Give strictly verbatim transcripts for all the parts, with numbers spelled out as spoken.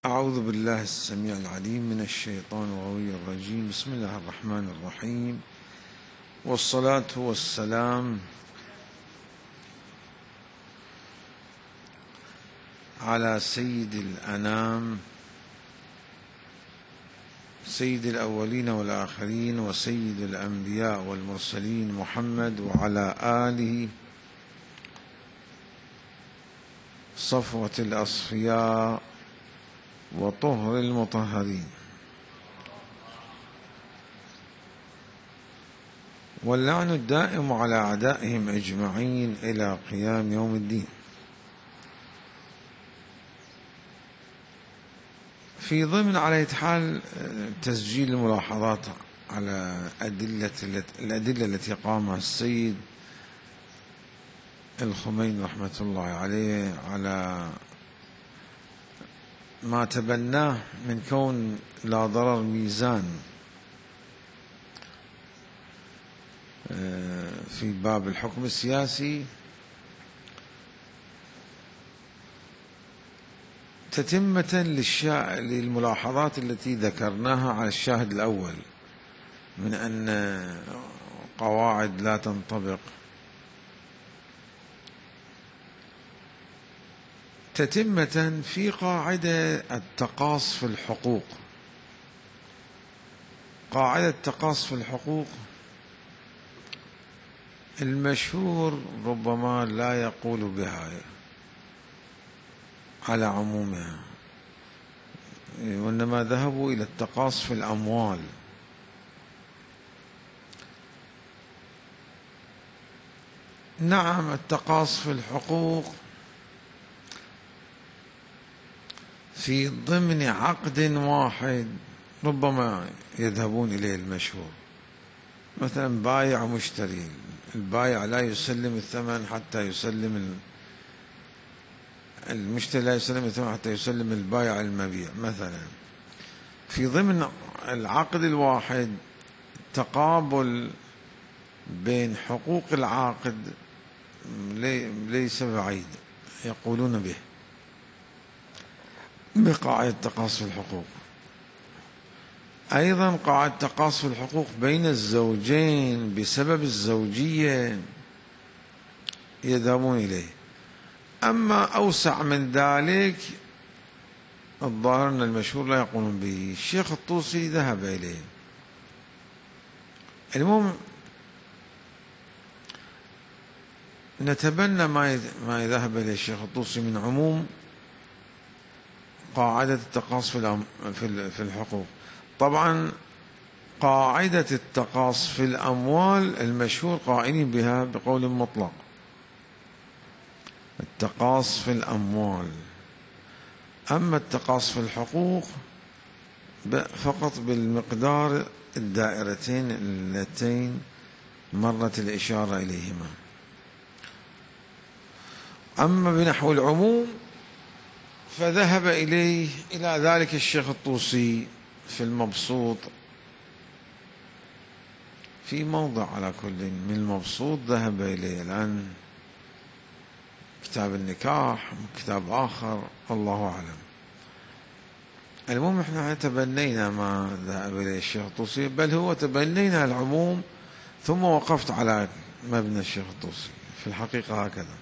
أعوذ بالله السميع العليم من الشيطان الغوي الرجيم. بسم الله الرحمن الرحيم، والصلاة والسلام على سيد الأنام، سيد الأولين والآخرين، وسيد الأنبياء والمرسلين، محمد وعلى آله صفوة الأصفياء وطهر المطهرين، واللعن الدائم على أعدائهم أجمعين إلى قيام يوم الدين. في ضمن على حال تسجيل الملاحظات على أدلة الأدلة التي قامها السيد الخميني رحمة الله عليه على ما تبناه من كون لا ضرر ميزان في باب الحكم السياسي، تتمة للشا... للملاحظات التي ذكرناها على الشاهد الأول من أن قواعد لا تنطبق، تتمة في قاعدة التقاص في الحقوق. قاعدة التقاص في الحقوق المشهور ربما لا يقول بها على عمومها، وإنما ذهبوا إلى التقاص في الأموال. نعم، التقاص في الحقوق في ضمن عقد واحد ربما يذهبون إليه المشهور، مثلا بايع ومشتري، البايع لا يسلم الثمن حتى يسلم المشتري لا يسلم الثمن حتى يسلم البايع المبيع. مثلا في ضمن العقد الواحد تقابل بين حقوق العاقد ليس بعيد يقولون به بقاعدة التقاص في الحقوق. أيضا قاعدة التقاص في الحقوق بين الزوجين بسبب الزوجية يذهبون إليه. أما أوسع من ذلك الظاهر أن المشهور لا يقولون به، الشيخ الطوسي ذهب إليه. المهم نتبنى ما يذهب إليه الشيخ الطوسي من عموم قاعدة التقاص في الحقوق. طبعا قاعدة التقاص في الأموال المشهور قائلين بها بقول مطلق، التقاص في الأموال. أما التقاص في الحقوق فقط بالمقدار الدائرتين اللتين مرت الإشارة إليهما. أما بنحو العموم فذهب إليه إلى ذلك الشيخ الطوسي في المبسوط في موضع على كل من المبسوط ذهب إليه. الآن كتاب النكاح كتاب آخر الله أعلم. المهم احنا تبنينا ما ذهب إليه الشيخ الطوسي، بل هو تبنينا العموم ثم وقفت على مبنى الشيخ الطوسي في الحقيقة هكذا.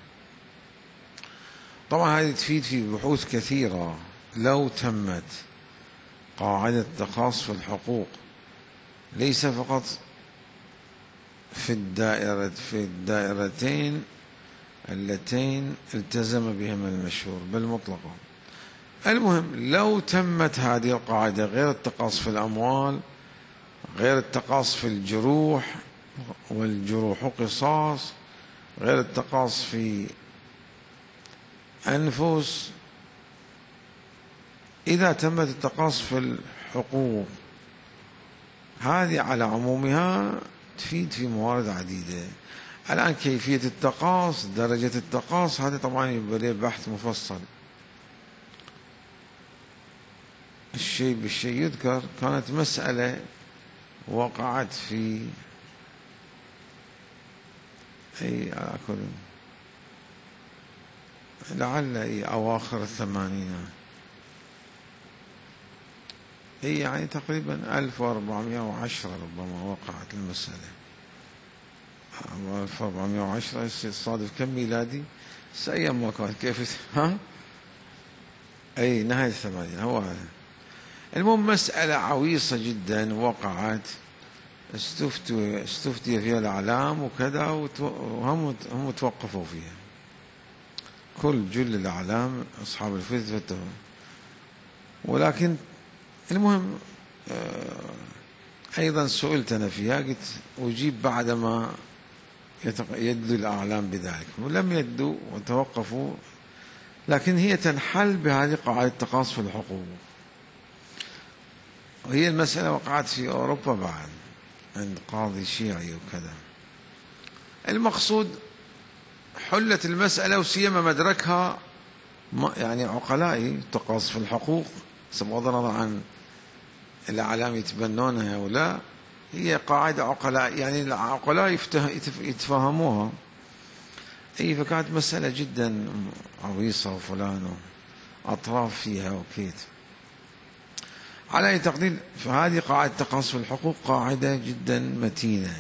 طبعا هذه تفيد في بحوث كثيرة. لو تمت قاعدة التقاص في الحقوق ليس فقط في الدائرة في الدائرتين اللتين التزم بهما المشهور بل مطلقا. المهم لو تمت هذه القاعدة، غير التقاص في الأموال، غير التقاص في الجروح والجروح قصاص، غير التقاص في أنفس، إذا تمت التقاص في الحقوق هذه على عمومها تفيد في موارد عديدة. الآن كيفية التقاص، درجة التقاص، هذا طبعا يبقى له بحث مفصل. الشيء بالشيء يذكر. كانت مسألة وقعت في أي على كل لعل أواخر الثمانينات، هي يعني تقريبا ألف وأربعمائة وعشرة ربما وقعت المسألة. ألف وأربعمائة وعشرة يصادف كم ميلادي؟ سأيام وقعت كيف؟ ها؟ أي نهاية الثمانين. هو هذا. المهم مسألة عويصة جدا وقعت، استفتوا استفتي فيها الأعلام وكذا، وهم هم توقفوا فيها، كل جل الأعلام أصحاب الفتوى. ولكن المهم أيضا سئلت أنا فيها، قلت أجيب بعدما يدلو الأعلام بذلك، ولم يدلوا وتوقفوا. لكن هي تنحل بهذه قاعدة تقاصف الحقوق، وهي المسألة وقعت في أوروبا بعد عند قاضي شيعي وكذا. المقصود حلت المسألة، وسيما مدركها يعني عقلائي تقاصف الحقوق، بغض النظر عن الأعلام يتبنونها أو لا، هي قاعدة عقلاء، يعني العقلاء يتفهموها. أي فكانت مسألة جدا عويصة وفلان أطراف فيها وكيت. على أي تقدير، فهذه قاعدة تقاصف الحقوق قاعدة جدا متينة،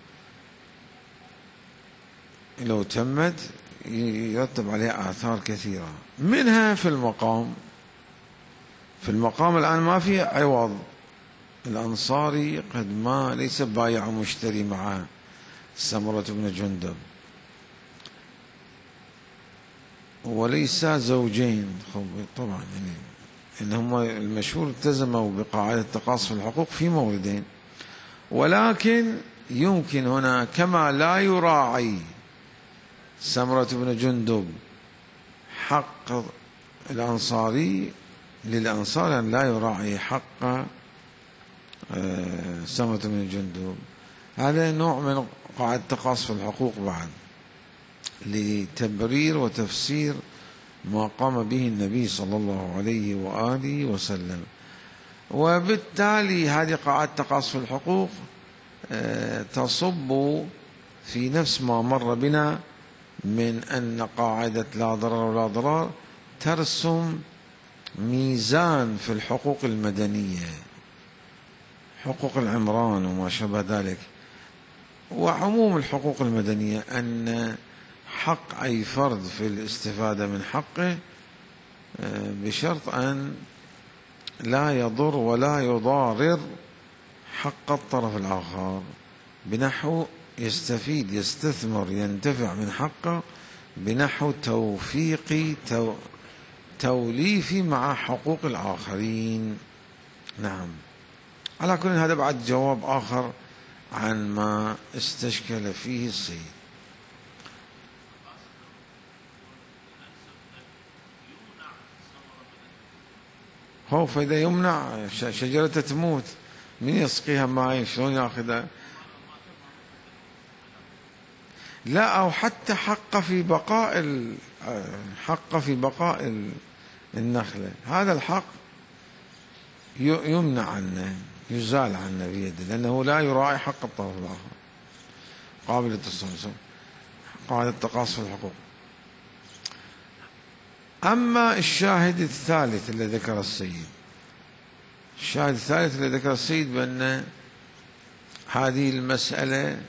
لو تمت يرتب عليها آثار كثيرة، منها في المقام. في المقام الآن ما في عوض، الأنصاري قد ما ليس بايع ومشتري مع سمرة بن جندب، وليس زوجين طبعا، يعني إنهم المشهور التزموا بقاعدة تقاصف الحقوق في موردين. ولكن يمكن هنا كما لا يراعي سمرة بن جندب حق الأنصاري للأنصار، أن لا يراعي حق سمرة بن جندب. هذا نوع من قاعدة تقاصف الحقوق بعد، لتبرير وتفسير ما قام به النبي صلى الله عليه وآله وسلم. وبالتالي هذه قاعدة تقاصف الحقوق تصب في نفس ما مر بنا من أن قاعدة لا ضرر ولا ضرار ترسم ميزان في الحقوق المدنية، حقوق العمران وما شابه ذلك، وعموم الحقوق المدنية، أن حق أي فرد في الاستفادة من حقه بشرط أن لا يضر ولا يضارر حق الطرف الآخر، بنحو يستفيد يستثمر ينتفع من حقه بنحو توفيق تو توليف مع حقوق الآخرين. نعم. على كل هذا بعد جواب آخر عن ما استشكل فيه السيد. هو فإذا يمنع شجرة تموت، من يسقيها ماء؟ شلون ياخذها؟ لا، أو حتى حق في بقاء حق في بقاء النخلة، هذا الحق يمنع عنه، يزال عنه بيده، لأنه لا يراعي حق الطرف الآخر، قابل للتصرف، قاعدة تقاصف الحقوق. أما الشاهد الثالث الذي ذكر السيد، الشاهد الثالث الذي ذكر السيد بأن هذه المسألة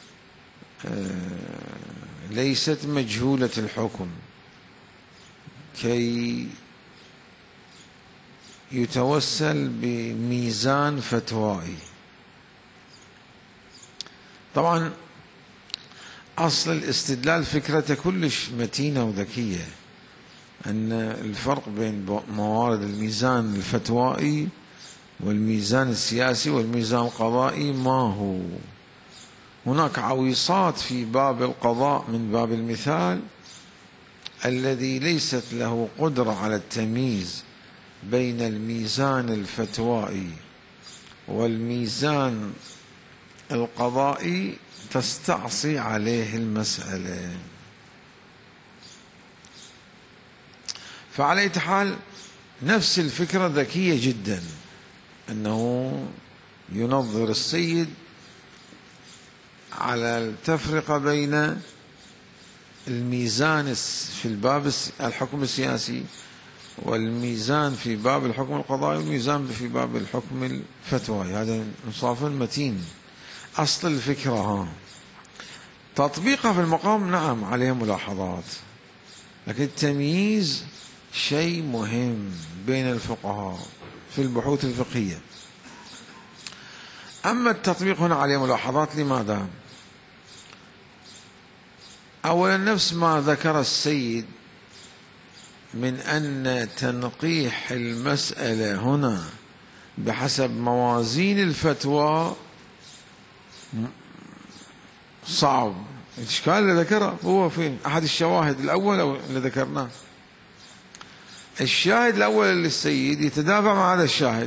ليست مجهولة الحكم كي يتوسل بميزان فتوائي. طبعا أصل الاستدلال فكرة كلش متينة وذكية، أن الفرق بين موارد الميزان الفتوائي والميزان السياسي والميزان القضائي ما هو. هناك عويصات في باب القضاء من باب المثال الذي ليست له قدرة على التمييز بين الميزان الفتوائي والميزان القضائي، تستعصي عليه المسألة. فعلى أي حال نفس الفكرة ذكية جدا، أنه ينظر السيد على التفرقة بين الميزان في الباب الحكم السياسي والميزان في باب الحكم القضائي والميزان في باب الحكم الفتوى. هذا انصاف متين. أصل الفكرة ها تطبيقها في المقام نعم عليه ملاحظات، لكن التمييز شيء مهم بين الفقهاء في البحوث الفقهية. أما التطبيق هنا عليه ملاحظات. لماذا؟ أولا نفس ما ذكر السيد من أن تنقيح المسألة هنا بحسب موازين الفتوى صعب. الإشكال اللي ذكره هو في أحد الشواهد الأول أو اللي ذكرناه. الشاهد الأول للسيد يتدافع مع هذا الشاهد،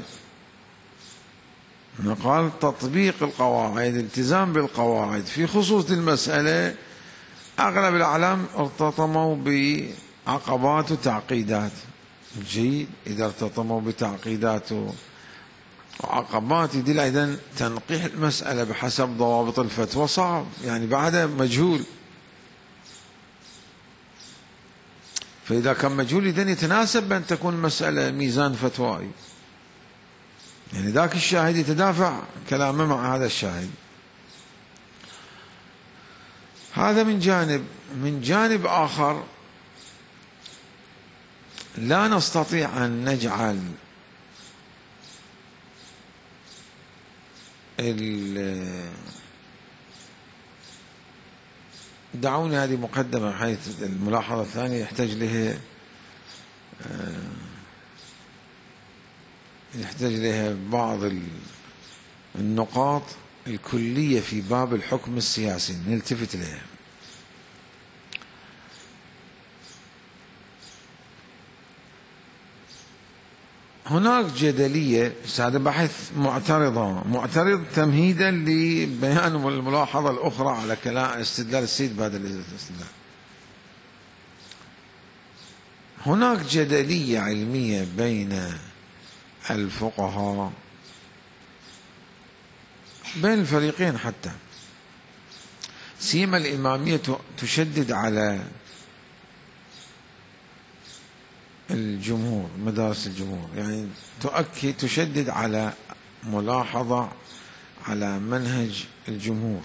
قال تطبيق القواعد، الالتزام بالقواعد في خصوص المسألة. أغلب الأعلام ارتطموا بعقبات وتعقيدات. جيد، إذا ارتطموا بتعقيدات وعقبات يدل أيضا تنقيح المسألة بحسب ضوابط الفتوى صعب، يعني بعده مجهول. فإذا كان مجهول إذن يتناسب أن تكون مسألة ميزان فتوائي، يعني ذاك الشاهد يتدافع كلامه مع هذا الشاهد. هذا من جانب. من جانب آخر لا نستطيع أن نجعل دعوني هذه مقدمة، حيث الملاحظة الثانية يحتاج لها يحتاج لها بعض النقاط الكلية في باب الحكم السياسي نلتفت لها. هناك جدلية، هذا بحث معترضة معترض تمهيدا لبيان الملاحظة الأخرى على كلام استدلال السيد بهذا الاستدلال. هناك جدلية علمية بين الفقهاء بين الفريقين، حتى سيما الإمامية تشدد على الجمهور، مدارس الجمهور، يعني تؤكد تشدد على ملاحظة على منهج الجمهور.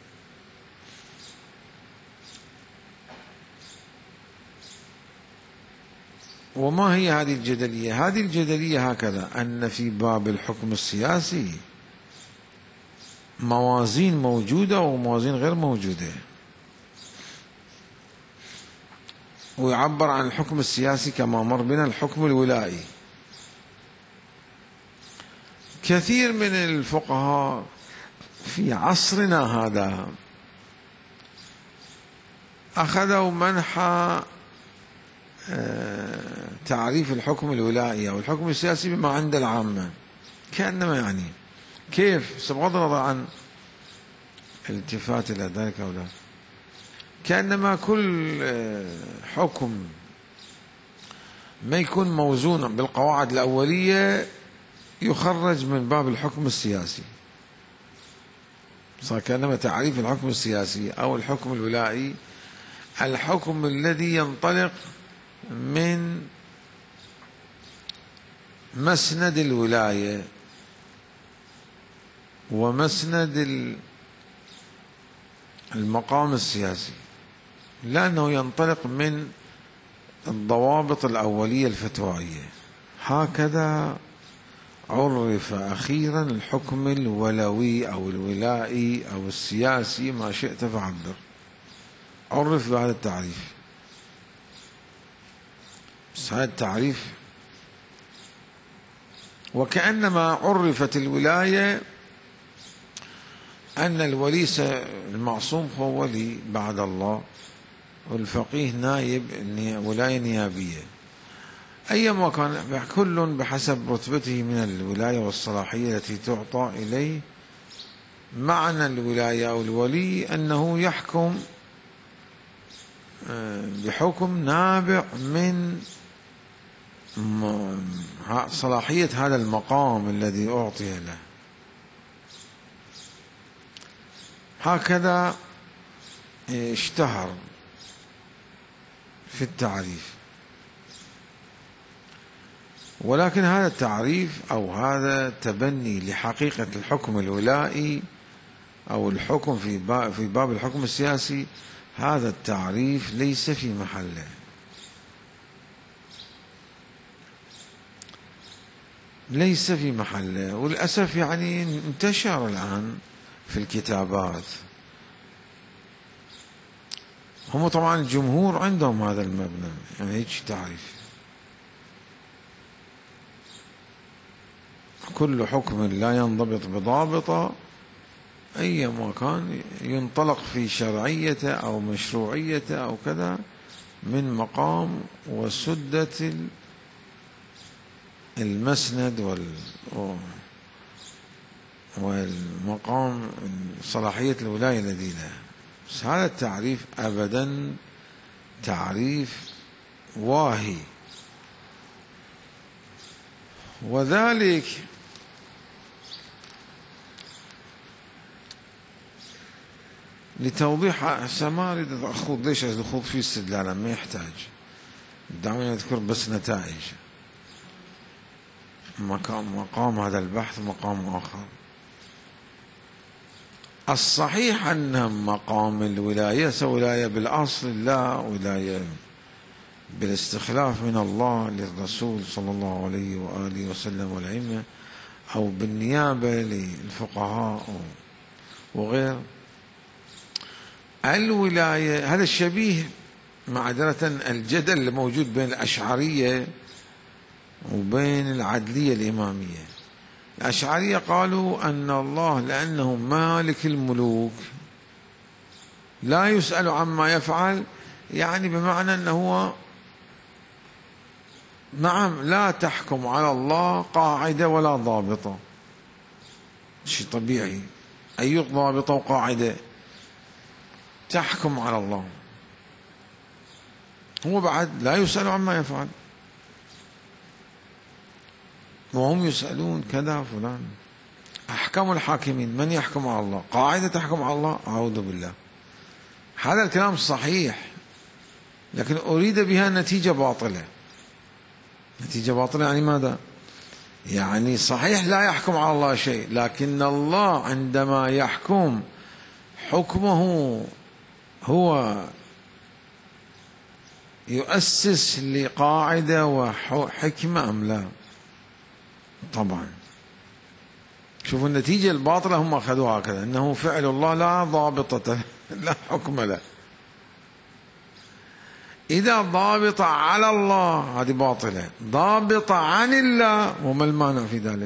وما هي هذه الجدلية؟ هذه الجدلية هكذا، أن في باب الحكم السياسي موازين موجودة وموازين غير موجودة، ويعبر عن الحكم السياسي كما مر بنا الحكم الولائي. كثير من الفقهاء في عصرنا هذا أخذوا منحى تعريف الحكم الولائي أو الحكم السياسي بما عند العامة، كأنما يعني كيف، بغض النظر عن الالتفات إلى ذلك أو لا، كأنما كل حكم ما يكون موزونا بالقواعد الأولية يخرج من باب الحكم السياسي. صار كأنما تعريف الحكم السياسي أو الحكم الولائي الحكم الذي ينطلق من مسند الولاية ومسند المقام السياسي، لأنه ينطلق من الضوابط الأولية الفتوائية. هكذا عرف أخيرا الحكم الولوي أو الولائي أو السياسي، ما شئت فعبر، عرف بهذا التعريف. بس هذا التعريف وكأنما عرفت الولاية أن الولي المعصوم هو ولي بعد الله، والفقيه نائب ولاية نيابية، أيما كان، كل بحسب رتبته من الولاية والصلاحية التي تعطى إليه. معنى الولاية أو الولي أنه يحكم بحكم نابع من صلاحية هذا المقام الذي أعطي له. هكذا اشتهر في التعريف. ولكن هذا التعريف أو هذا تبني لحقيقة الحكم الولائي أو الحكم في باب, في باب الحكم السياسي، هذا التعريف ليس في محله. ليس في محله، وللأسف يعني انتشر الآن في الكتابات. هم طبعا الجمهور عندهم هذا المبنى، يعني هيك تعريف كل حكم لا ينضبط بضابطه أي مكان ينطلق في شرعيته أو مشروعيته أو كذا من مقام وسدة المسند وال والمقام صلاحية الولاية الذي له. بس هذا التعريف أبدا تعريف واهي، وذلك لتوضيح. هسه ما أريد أخوض، ليش أخوض فيه استدلالا، ما يحتاج. دعوني أذكر بس نتائج مقام مقام هذا البحث مقام آخر. الصحيح أن مقام الولاية ولاية بالأصل لا ولاية بالاستخلاف من الله للرسول صلى الله عليه وآله وسلم والأئمة، أو بالنيابة للفقهاء وغير الولاية. هذا الشبيه معذرة الجدل الموجود بين الأشعرية وبين العدلية الإمامية. الأشعرية قالوا أن الله لأنه مالك الملوك لا يسأل عما يفعل، يعني بمعنى أنه هو نعم لا تحكم على الله قاعدة ولا ضابطة، شيء طبيعي، أي ضابطة وقاعدة تحكم على الله، هو بعد لا يسأل عما يفعل، وهم يسألون كذا فلان. أحكم الحاكمين، من يحكم على الله؟ قاعدة تحكم على الله؟ أعوذ بالله. هذا الكلام صحيح، لكن أريد بها نتيجة باطلة. نتيجة باطلة يعني ماذا؟ يعني صحيح لا يحكم على الله شيء، لكن الله عندما يحكم حكمه هو يؤسس لقاعدة وحكمة أم لا؟ طبعا. شوفوا النتيجة الباطلة هم أخذوها هكذا، أنه فعل الله لا ضابطة لا حكم له. إذا ضابطة على الله هذه باطلة، ضابطة عن الله وما المانع في ذلك؟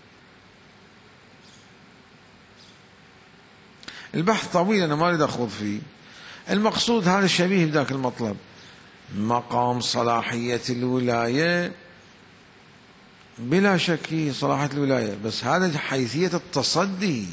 البحث طويل أنا ما أريد أخوض فيه. المقصود هذا الشبيه بذاك المطلب، مقام صلاحية الولاية بلا شك صلاحية الولاية، بس هذا حيثية التصدي.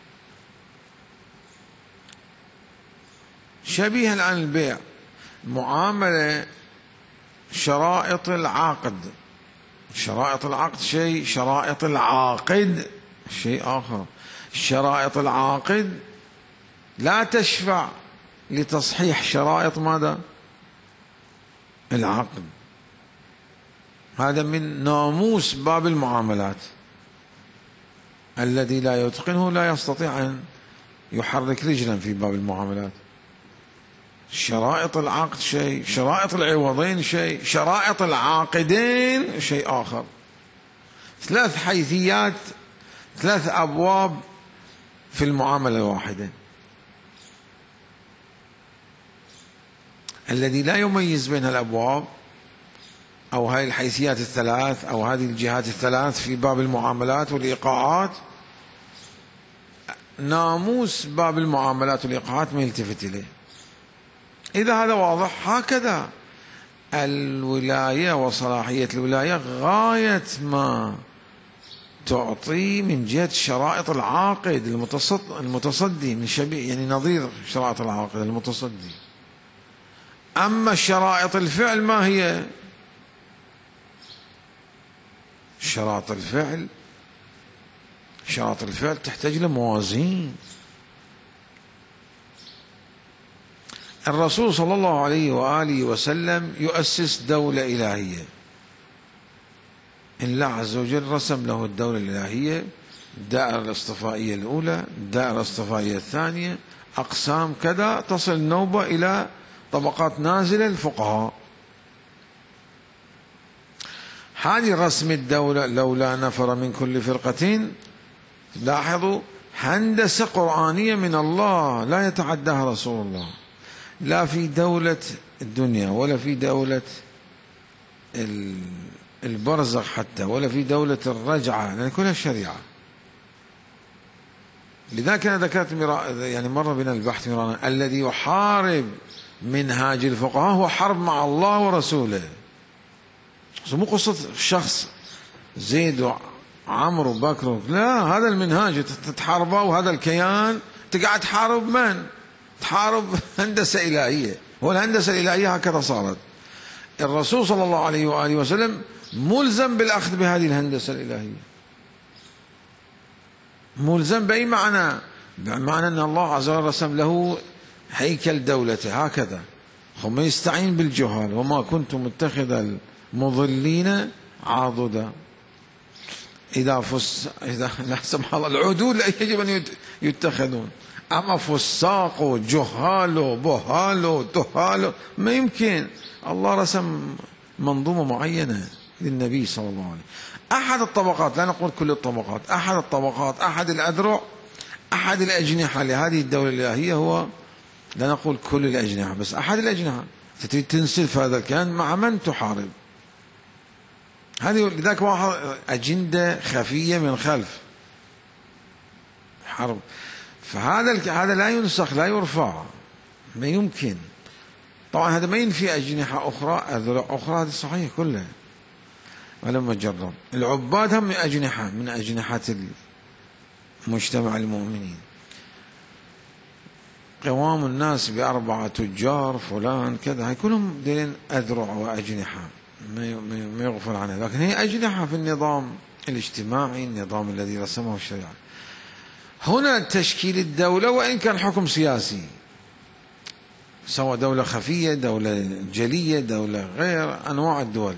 شبيه الآن البيع، معاملة شرائط العقد، شرائط العقد شيء، شرائط العاقد شيء آخر. شرائط العاقد لا تشفع لتصحيح شرائط ماذا؟ العقد. هذا من ناموس باب المعاملات، الذي لا يتقنه لا يستطيع أن يحرك رجلا في باب المعاملات. شرائط العقد شيء، شرائط العوضين شيء، شرائط العاقدين شيء آخر. ثلاث حيثيات، ثلاث أبواب في المعاملة الواحدة. الذي لا يميز بين الأبواب أو هذه الحيثيات الثلاث أو هذه الجهات الثلاث في باب المعاملات والإيقاعات، ناموس باب المعاملات والإيقاعات ما يلتفت إليه. إذا هذا واضح، هكذا الولاية وصلاحية الولاية غاية ما تعطي من جهة شرائط العاقد المتصدي من شبيه، يعني نظير شرائط العاقد المتصدي. أما شرائط الفعل ما هي؟ شرائط الفعل شرائط الفعل تحتاج لموازين. الرسول صلى الله عليه وآله وسلم يؤسس دولة إلهية، الله عز وجل رسم له الدولة الإلهية، الدائرة الاصطفائية الأولى، الدائرة الاصطفائية الثانية، أقسام كذا، تصل النوبة إلى طبقات نازلة الفقهاء. هذه رسم الدولة. لولا نفر من كل فرقة، لاحظوا، هندسة قرآنية من الله لا يتعداها رسول الله، لا في دولة الدنيا ولا في دولة البرزخ حتى، ولا في دولة الرجعة، لأن كلها شريعة. لذلك أنا ذكرت يعني مرة بنا البحث مرانا، الذي يحارب منهاج الفقهاء هو حرب مع الله ورسوله. مو قصة شخص زيد وعمرو وبكر، لا، هذا المنهاج تتحاربه، وهذا الكيان تقعد تحارب من؟ تحارب هندسة إلهية، والهندسة الإلهية هكذا صارت. الرسول صلى الله عليه وآله وسلم ملزم بالأخذ بهذه الهندسة الإلهية. ملزم بأي معنى؟ بمعنى أن الله عز وجل رسم له هيكل دولته هكذا، ثم يستعين بالجهال. وما كنت متخذ المضلين عاضدا. إذا فس إذا لا سمح الله العدول يجب أن يتخذون، أما فساق وجهال بهال وتهال ما يمكن. الله رسم منظومة معينة للنبي صلى الله عليه وسلم. أحد الطبقات، لا نقول كل الطبقات، أحد الطبقات، أحد الأذرع، أحد الأجنحة لهذه الدولة الإلهية هو، لا نقول كل الأجنحة، بس أحد الأجنحة. تريد تنسف هذا الكيان، مع من تحارب؟ هذه لذلك واحد أجندة خفية من خلف حرب. فهذا هذا لا ينسخ، لا يرفع، ما يمكن. طبعا هذا ما ينفي أجنحة أخرى، أذرع أخرى، هذا صحيح كلها. ولما جرب العباد هم من أجنحة من أجنحة المجتمع المؤمنين. قوام الناس بأربعة تجار فلان كذا، هاي كلهم دين أذرع وأجنحة، ما يغفل عنها، لكن هي أجنحة في النظام الاجتماعي، النظام الذي رسمه الشريعة. هنا تشكيل الدولة، وإن كان حكم سياسي، سواء دولة خفية، دولة جلية، دولة غير أنواع الدول،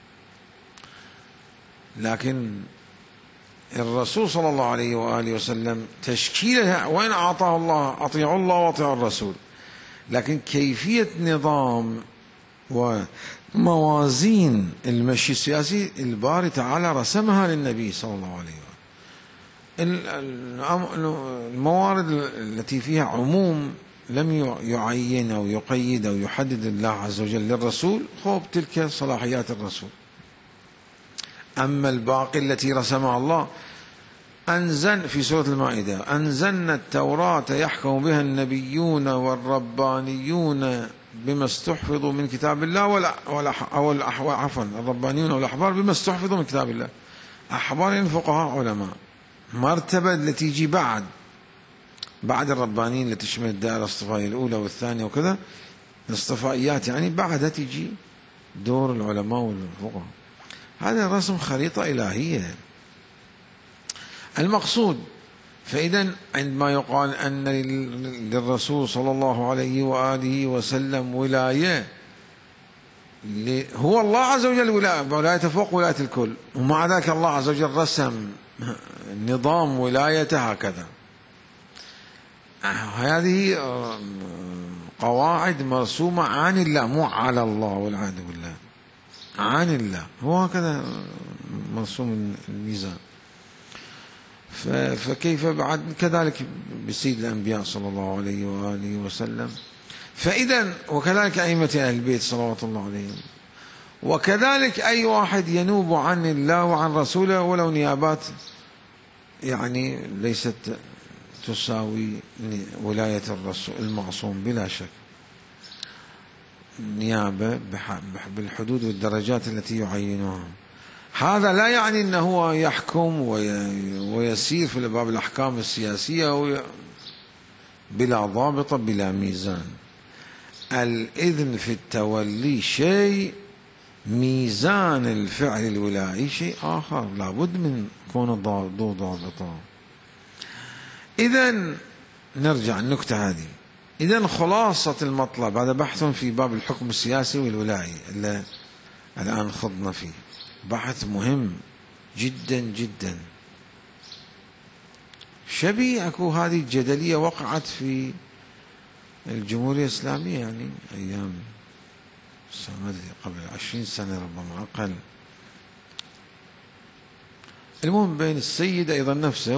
لكن الرسول صلى الله عليه وآله وسلم تشكيلها، وإن أعطاه الله أطيعوا الله وأطيعوا الرسول، لكن كيفية نظام وموازين المشي السياسي الباري تعالى رسمها للنبي صلى الله عليه وسلم. الموارد التي فيها عموم لم يعين أو يقيد أو يحدد الله عز وجل للرسول، خوب تلك صلاحيات الرسول. أما الباقي التي رسمها الله، أنزل في سورة المائدة: أنزلنا التوراة يحكم بها النبيون والربانيون بما استحفظوا من كتاب الله، ولا ولا أو عفوا الربانيون والأحبار بما استحفظوا من كتاب الله. أحبار فقهاء علماء، مرتبة التي تجي بعد بعد الربانيين اللي تشمل الدائرة الاصطفائية الأولى والثانية وكذا، الاصطفائيات يعني بعدها تجي دور العلماء والفقهاء. هذا رسم خريطة إلهية المقصود. فإذا عندما يقال أن للرسول صلى الله عليه وآله وسلم ولاية، هو الله عز وجل ولاية فوق ولاية الكل، ومع ذلك الله عز وجل رسم نظام ولايته هكذا. هذه قواعد مرسومة عن الله، مو على الله والعياذ بالله، عن الله، هو هكذا مرسوم الميزان. فكيف بعد كذلك بسيد الأنبياء صلى الله عليه وآله وسلم. فإذا وكذلك أئمة أهل البيت صلوات الله عليهم، وكذلك أي واحد ينوب عن الله وعن رسوله ولو نيابات يعني ليست تساوي ولاية الرسول المعصوم بلا شك، نيابة بالحدود والدرجات التي يعينها. هذا لا يعني أنه هو يحكم ويسير في باب الأحكام السياسية بلا ضابط بلا ميزان. الإذن في التولي شيء، ميزان الفعل الولائي شيء آخر، لابد من كون ذو ضابطة. إذن نرجع النكتة هذه. إذن خلاصة المطلب، هذا بحث في باب الحكم السياسي والولائي اللي الآن خضنا فيه، بحث مهم جدا جدا. شبيه أكو هذه الجدلية وقعت في الجمهورية الإسلامية، يعني أيام قبل عشرين سنة ربما أقل. المهم بين السيد أيضا نفسه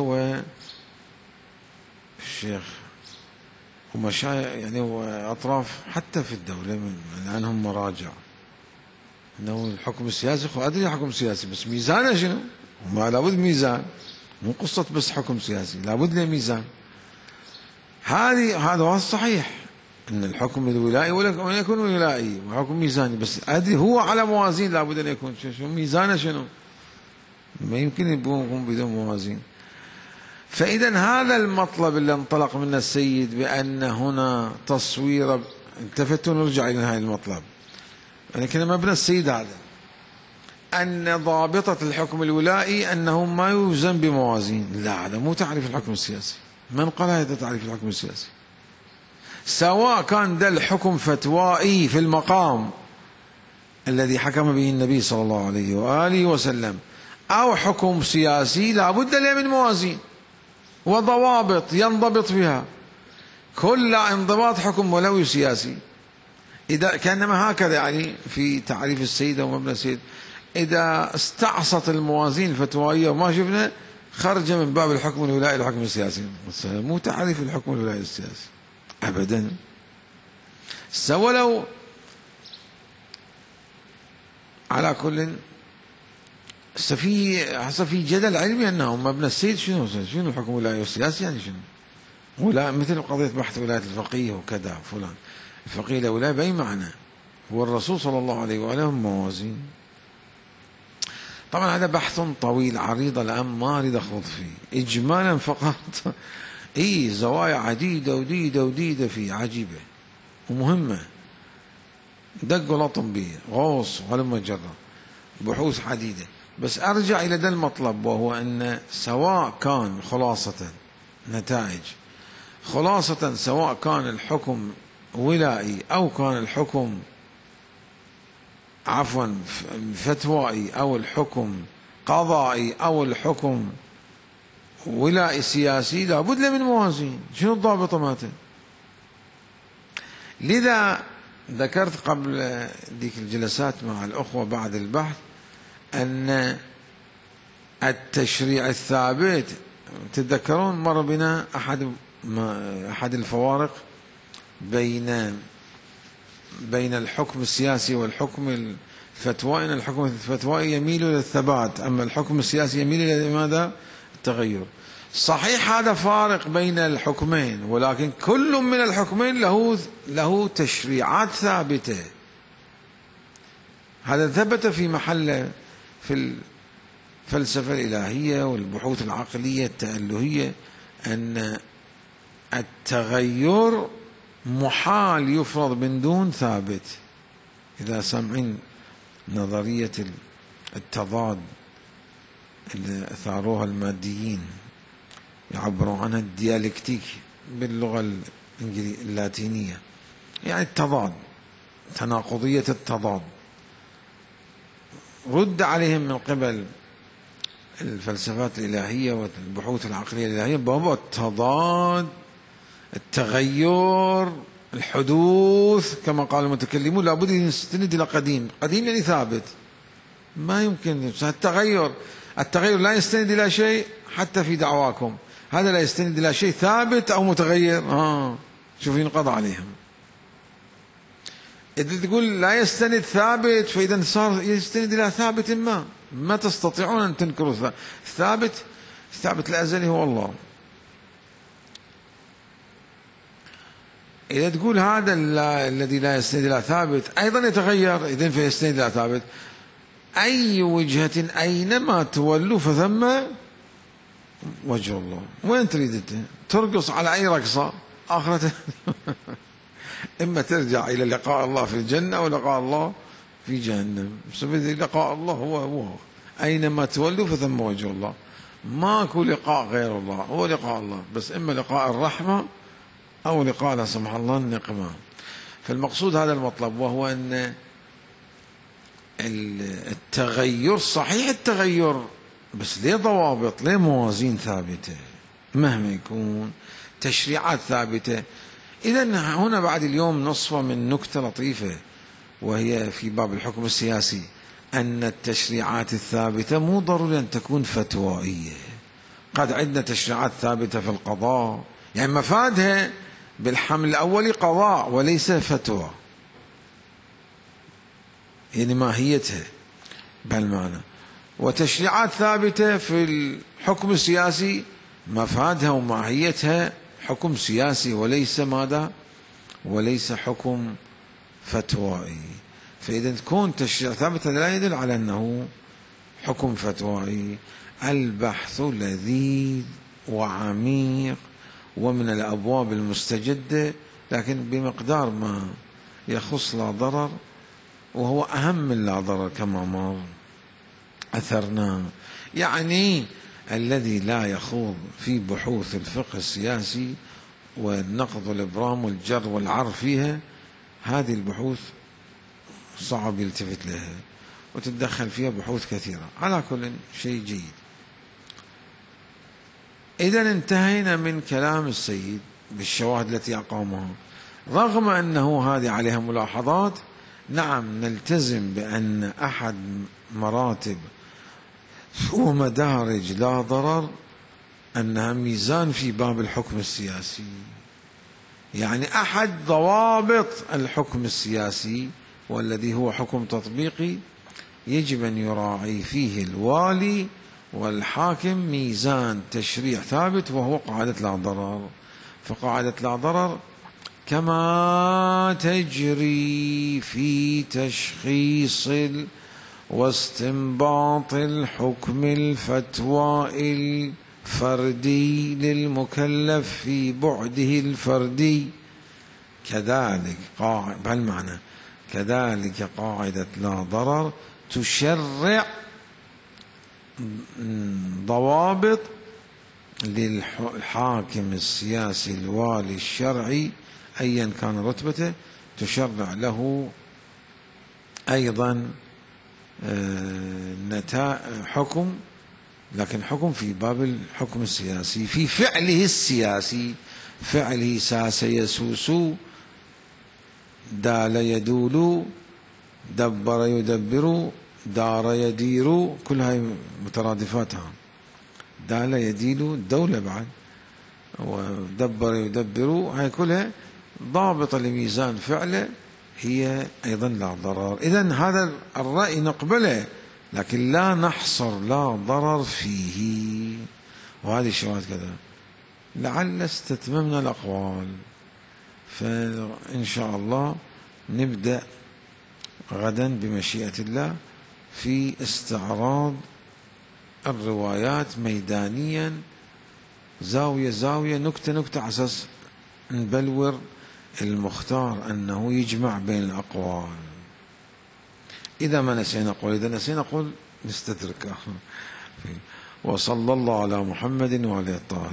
والشيخ ومشايخ يعني وأطراف حتى في الدولة من عنهم مراجع أنه الحكم السياسي، أدري حكم سياسي بس ميزانه شنو؟ وما لابد ميزان، مو قصة بس حكم سياسي، لابد له ميزان. هذه هذا هو الصحيح أن الحكم الولائي ولا يكون ولائي وحكم ميزاني، بس أدري هو على موازين لابد أن يكون شنو ميزانه شنو؟ ما يمكن يكون بدون موازين. فإذا هذا المطلب اللي انطلق منه السيد بأن هنا تصوير، التفتوا نرجع إلى هذا المطلب، يعني كان مبنى السيد هذا أن ضابطة الحكم الولائي أنه ما يوزن بموازين. لا، هذا مو تعريف الحكم السياسي. من قال هذا تعريف الحكم السياسي؟ سواء كان ده الحكم فتوائي في المقام الذي حكم به النبي صلى الله عليه وآله وسلم أو حكم سياسي، لا بد له من موازين وضوابط ينضبط بها. كل انضباط حكم ولوي سياسي إذا كانما هكذا، يعني في تعريف السيد ومبنى السيد إذا استعصت الموازين الفتوائية وما شفنا، خرج من باب الحكم الولائي الحكم السياسي. مو تعريف الحكم الولائي السياسي أبدا. ولو على كل في في جدل علمي أنه مبنى السيد شنو شنو الحكم الولائي السياسي، يعني شنو ولا مثل قضية بحث ولاية الفقيه وكذا فلان الفقيه لا ولاية بأي معنى؟ هو الرسول صلى الله عليه وآله موازين. طبعا هذا بحث طويل عريض الآن ما أريد أخوض فيه، إجمالا فقط إيه زوايا عديدة وديدة وديدة فيه عجيبة ومهمة، دق ولطم به غوص ولما جرى بحوث عديدة. بس أرجع إلى ذا المطلب، وهو أن سواء كان خلاصة نتائج خلاصة سواء كان الحكم ولائي أو كان الحكم عفوا فتوائي أو الحكم قضائي أو الحكم ولائي سياسي، لابد له من موازين. شنو الضابط ماته؟ لذا ذكرت قبل ذيك الجلسات مع الأخوة بعد البحث أن التشريع الثابت، تتذكرون مر بنا أحد أحد الفوارق بين بين الحكم السياسي والحكم الفتوائي، أن الحكم الفتوائي يميل إلى الثبات، أما الحكم السياسي يميل إلى ماذا؟ التغير. صحيح هذا فارق بين الحكمين، ولكن كل من الحكمين له له تشريعات ثابتة. هذا ثبت في محل في الفلسفة الإلهية والبحوث العقلية التألهية، أن التغير محال يفرض من دون ثابت. إذا سمعين نظرية التضاد اللي أثاروها الماديين يعبروا عنها الديالكتيك باللغة اللاتينية، يعني التضاد، تناقضية التضاد، رد عليهم من قبل الفلسفات الإلهية والبحوث العقلية الإلهية بابا التضاد، التغير، الحدوث كما قال المتكلمون لابد أن يستند إلى قديم. قديم يعني ثابت، ما يمكن التغير. التغير لا يستند إلى شيء، حتى في دعواكم هذا لا يستند إلى شيء ثابت أو متغير. آه شوف ينقضى عليهم. إذا تقول لا يستند ثابت، فإذا صار يستند إلى ثابت ما ما تستطيعون أن تنكروا ثابت. الثابت الأزلي هو الله. إذا تقول هذا الذي لا يستند إلى ثابت أيضا يتغير، إذن فيستند إلى ثابت. أي وجهة أينما تولوا فثم وجه الله. وين تريد ترقص على أي رقصة آخرة؟ إما ترجع إلى لقاء الله في الجنة أو لقاء الله في جهنم. بسبب لقاء الله هو هو أينما تولوا فثم وجه الله. ماكو لقاء غير الله، هو لقاء الله، بس إما لقاء الرحمة أو لقاء لا سمح الله النقمة. فالمقصود هذا المطلب، وهو أن التغير صحيح، التغير بس ليه ضوابط، ليه موازين ثابتة مهما يكون، تشريعات ثابتة. إذا هنا بعد اليوم نصفة من نكتة لطيفة، وهي في باب الحكم السياسي، أن التشريعات الثابتة مو ضروري أن تكون فتوائية. قد عندنا تشريعات ثابتة في القضاء، يعني مفادها بالحمل الأولي قضاء وليس فتوى، يعني ماهيتها بهالمعنى. وتشريعات ثابتة في الحكم السياسي مفادها وماهيتها حكم سياسي وليس ماذا، وليس حكم فتوائي. فإذا تكون تشريع ثابتة لا يدل على أنه حكم فتوائي. البحث لذيذ وعميق ومن الأبواب المستجدة، لكن بمقدار ما يخص لا ضرر، وهو أهم من لا ضرر كما مر أثرنا. يعني الذي لا يخوض في بحوث الفقه السياسي والنقد والإبرام والجر والعر فيها، هذه البحوث صعب يلتفت لها وتتدخل فيها بحوث كثيرة. على كل شيء جيد. إذا انتهينا من كلام السيد بالشواهد التي أقامها، رغم أنه هذه عليها ملاحظات. نعم، نلتزم بأن أحد مراتب ومدارج لا ضرر أنها ميزان في باب الحكم السياسي، يعني أحد ضوابط الحكم السياسي والذي هو حكم تطبيقي يجب أن يراعي فيه الوالي والحاكم ميزان تشريع ثابت، وهو قاعدة لا ضرر. فقاعدة لا ضرر كما تجري في تشخيص واستنباط الحكم الفتوى الفردي للمكلف في بعده الفردي، كذلك قاعدة بهالمعنى كذلك قاعدة لا ضرر تشرع ضوابط للحاكم السياسي الوالي الشرعي أيا كان رتبته، تشرع له أيضا حكم، لكن حكم في باب الحكم السياسي في فعله السياسي. فعله ساس يسوس، دال يدول، دبر يدبر، دار يدير، كل هاي مترادفاتها. دال يديل الدولة بعد، ودبر يدبر، هاي كلها ضابطة لميزان فعله، هي أيضا لا ضرر. إذن هذا الرأي نقبله، لكن لا نحصر لا ضرر فيه. وهذه الشواهد كذا. لعل استتممنا الأقوال، فإن شاء الله نبدأ غدا بمشيئة الله في استعراض الروايات ميدانيا، زاوية زاوية، نكتة نكتة، على أساس نبلور المختار أنه يجمع بين الأقوال. إذا ما نسينا نقول، إذا نسينا نقول نستدرك. وصلى الله على محمد وعلى الطاهرين.